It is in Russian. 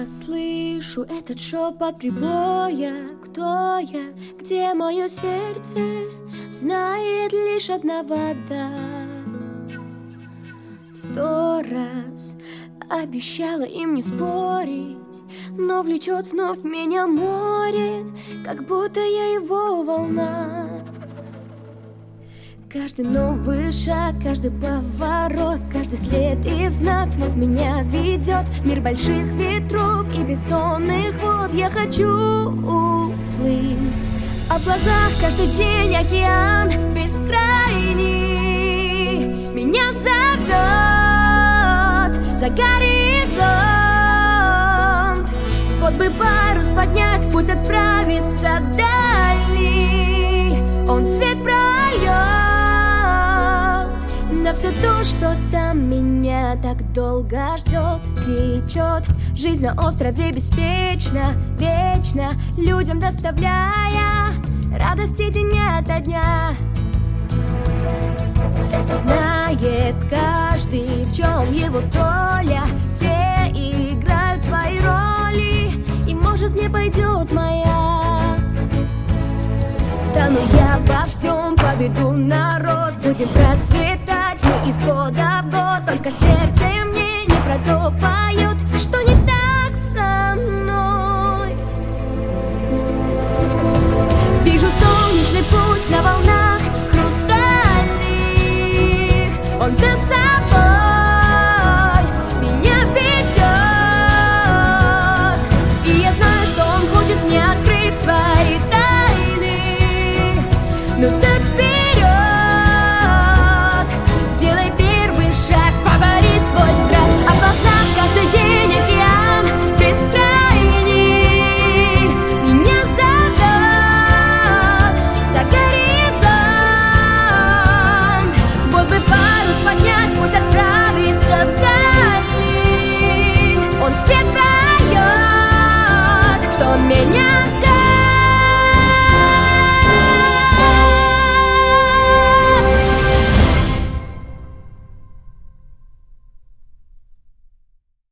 Я слышу этот шепот прибоя. Кто я? Где мое сердце? Знает лишь одна вода. 100 раз обещала им не спорить, но влечет вновь меня море, как будто я его волна. Каждый новый шаг, каждый поворот, каждый след и знак вновь меня ведет в мир больших ветров и бездонных вод. Я хочу уплыть, а в глазах каждый день океан бескрайний меня зовет за горизонт. Вот бы парус поднять, в путь отправиться дальний. Он свет прольет на все то, что там меня так долго ждет. Течет жизнь на острове беспечно, вечно, людям доставляя радости день ото дня. Знает каждый, в чем его доля. Все играют свои роли, и может мне пойдет моя. Стану я вождем, поведу народ, будем процветать мы из года в год. Только сердце мне не про то поет, что не так.